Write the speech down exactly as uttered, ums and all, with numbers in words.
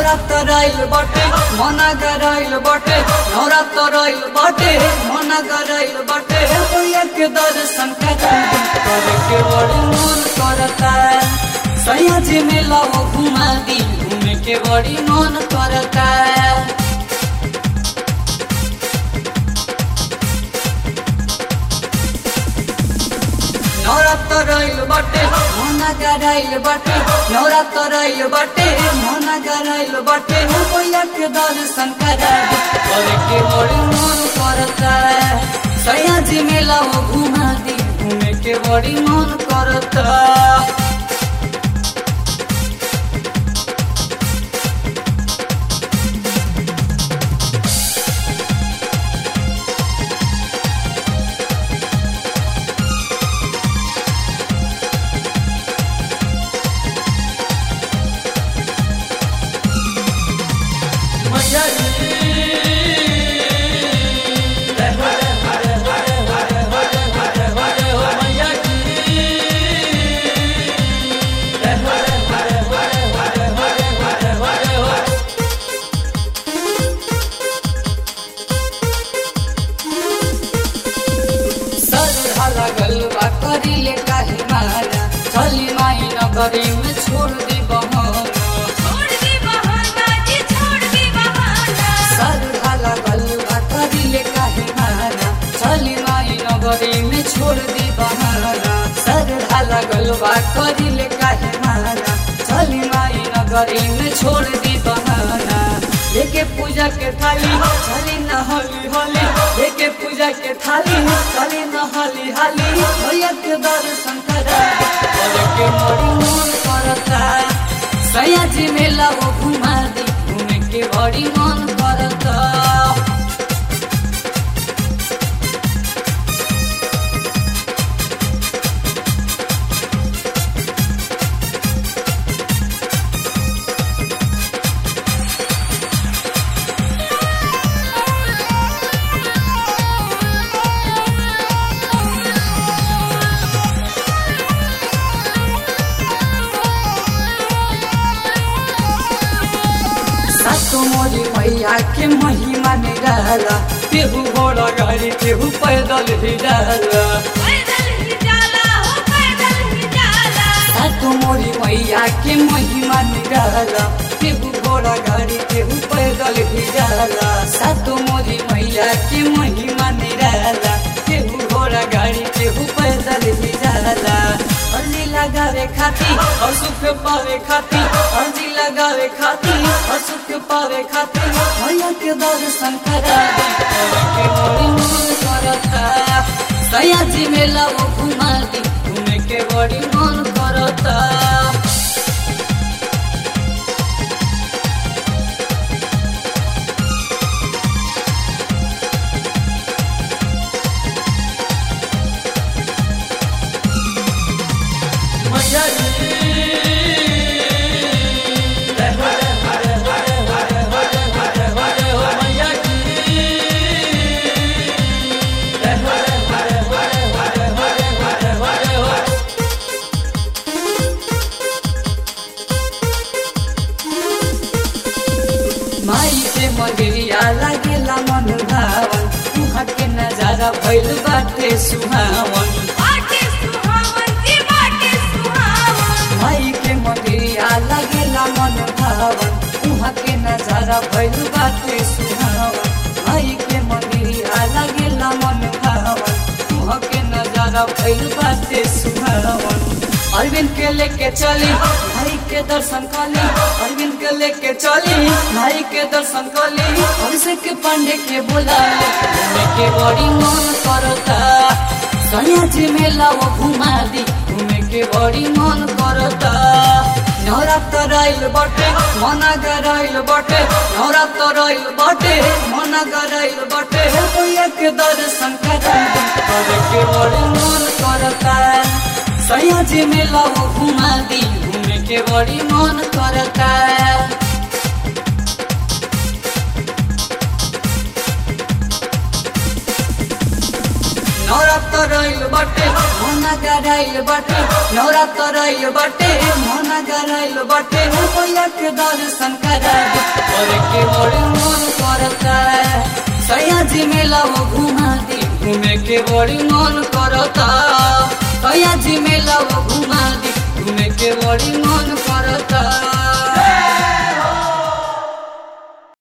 नवरात्र आइल बाटे मना गराइल बाटे नवरात्र आइल बाटे मना गराइल बाटे भैया के दर्शन करे के बड़ी मन करता सैया जी मेला घुमा दी घूमे के बड़ी मन करता नवरात्र आइल बाटे मना गराइल बाटे नवरात्र आइल बाटे मना गराइल बाटे भैया के दर्शन करे के बड़ी मन करता सैया जी मेला घुमा दी घूमे के बड़ी मन करता करीले काहे मारा चली माई नगरी में छोड़ दी बहाना छोड़ दी बहाना जी छोड़ दी बहाना सर ढाला गलबा करीले काहे मारा चली माई नगरी में छोड़ दी बहाना सर ढाला गलबा करीले काहे मारा चली माई नगरी में छोड़ दी बहाना लेके पूजा के थाली चली न होली होली लेके पूजा के थाली चली न होली हाली भैया के दर्शन करे के बड़ी मन करता सैया जी मेला वो घुमा दी घूमे के बड़ी मन करता सातो मोरी मैया के महिमा निराला केहू घोड़ा गाड़ी केहू पैदल ही जाला पैदल ही जाला हो पैदल ही जाला सातो मोरी मैया के महिमा निराला केहू घोड़ा गाड़ी केहू पैदल ही जाला सातो मोरी मैया के महिमा निराला केहू घोड़ा गाड़ी केहू पैदल ही जाला अर्जी लगावे खाती और सुख पावे खाती अर्जी लगावे खाती और सुख पावे खाती भैया के दर्शन करा के बड़ी मन करता सैया जी मेला वो घुमा दी घूमे के बड़ी मन करता माई के मगरिया लागेला मन भावन तुहा के नजारा भइल बाटे सुहावन बाटे सुहावन जी बाटे सुहावन माई के मगरिया लागेला मन भावन तुहा के नजारा भइल बाटे सुहावन माई के मगरिया लागेला मन भावन तुहा के नजारा भइल बाटे सुहावन अरविंद के लेके चली भाई के दर्शन कली अरविंद के लेके चली भाई के दर्शन कली अभिषेक पांडे के बोला के बड़ी मन करता सैया जी मेला वो घुमा दी घूमे के बड़ी मन करता नवरात्र आइल बाटे मना गराइल बाटे नवरात्र आइल बाटे मना गराइल बाटे भैया के दर्शन करे के बड़ी मन करता सैया जी मेला वो घुमा दी घूमे के बड़ी मन करता नवरात्र नवरात्र आइल बाटे मोना गराइल बाटे नवरात्र आइल बाटे मोना गराइल बाटे हो भैया के दर्शन करा दे और के बड़ी मन करता सैया जी मेला वो घुमा दी घूमे के बड़ी मन करता सैया जी मेला वो घुमा दी घूमे के बड़ी मन करता।